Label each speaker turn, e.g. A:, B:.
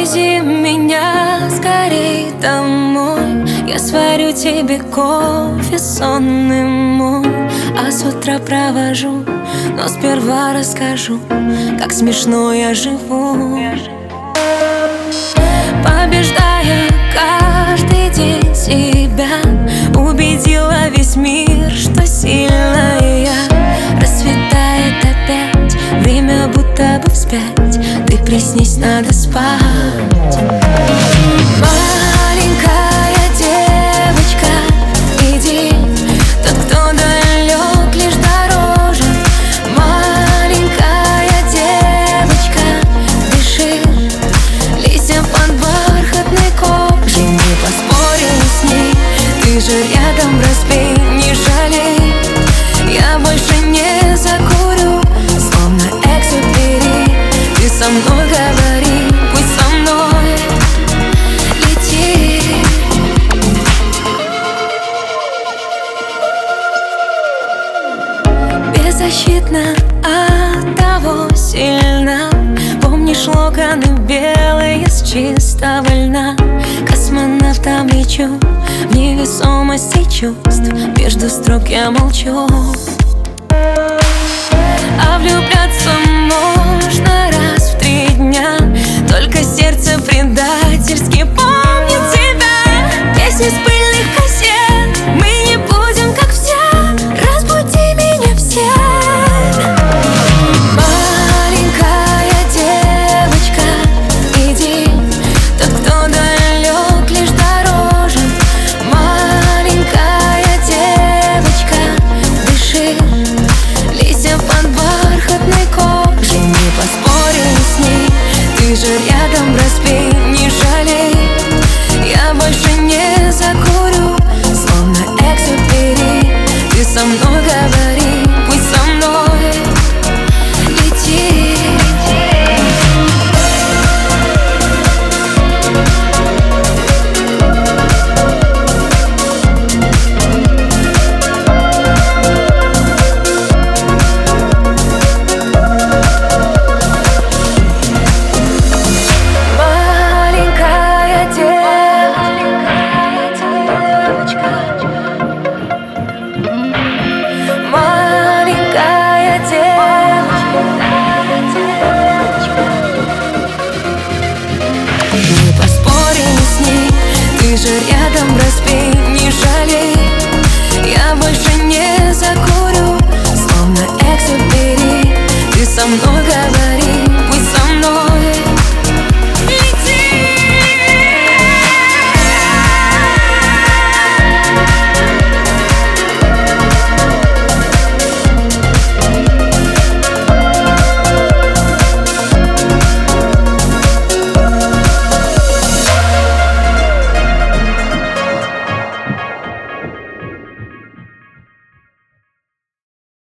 A: Отвези меня скорей домой. Я сварю тебе кофе сонный мой, а с утра провожу, но сперва расскажу, как смешно я живу. Побеждая каждый день себя, убедила весь мир, что сильная я. Расцветает опять, время будто бы вспять. Ты приснись, надо спать. Маленькая девочка, иди, тот, кто далек, лишь дороже. Маленькая девочка, дыши, листья под бархатной кожей. Не поспорим с ней, ты же рядом, разбей, не жалей. Я больше не закурю, словно Экзюпери. Ты со мной говори, пусть со мной лети. Беззащитна, от того сильна. Помнишь локоны белые с чистого льна? Космонавтом лечу в невесомости чувств. Между строк я молчу, а влюбляться